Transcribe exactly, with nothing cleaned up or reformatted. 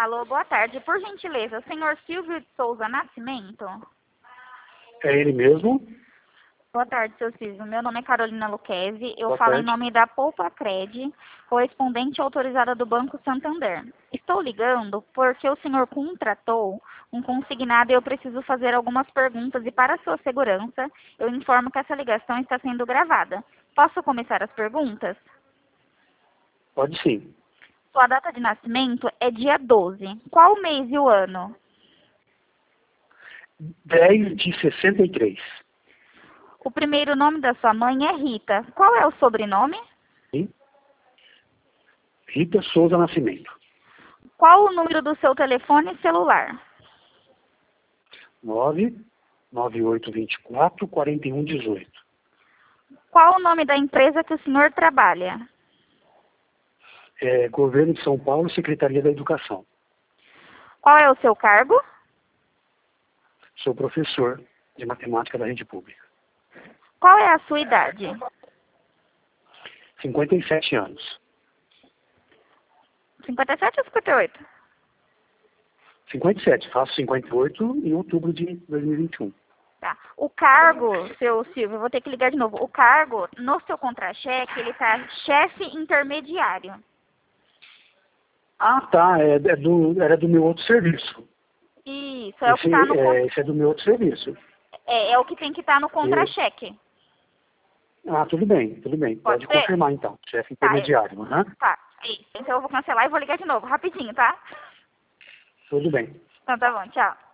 Alô, boa tarde. Por gentileza, o senhor Silvio de Souza Nascimento? É ele mesmo. Boa tarde, seu Silvio. Meu nome é Carolina Luquezzi. Eu Boa falo tarde. em nome da Poupa Cred, correspondente autorizada do Banco Santander. Estou ligando porque o senhor contratou um consignado e eu preciso fazer algumas perguntas e, para sua segurança, eu informo que essa ligação está sendo gravada. Posso começar as perguntas? Pode sim. Sua data de nascimento é dia doze. Qual o mês e o ano? dez de sessenta e três. O primeiro nome da sua mãe é Rita. Qual é o sobrenome? Sim. Rita Souza Nascimento. Qual o número do seu telefone celular? nove nove oito dois quatro quatro um um oito. Qual o nome da empresa que o senhor trabalha? É, Governo de São Paulo, Secretaria da Educação. Qual é o seu cargo? Sou professor de matemática da rede pública. Qual é a sua idade? cinquenta e sete anos. cinquenta e sete ou cinquenta e oito? cinquenta e sete. Faço cinquenta e oito em outubro de dois mil e vinte e um. Tá. O cargo, seu Silvio, eu vou ter que ligar de novo. O cargo, no seu contra-cheque, ele tá chefe intermediário. Ah, tá. É, é do, era do meu outro serviço. Isso, é o que Esse, tá no con- é, esse é do meu outro serviço. é, é o que tem que estar no contra-cheque. Ah, tudo bem, tudo bem. Pode Pode ser? confirmar então. Chefe Tá, intermediário. Aham. tá. Isso. Então eu vou cancelar e vou ligar de novo, rapidinho, tá? Tudo bem. Então tá bom, tchau.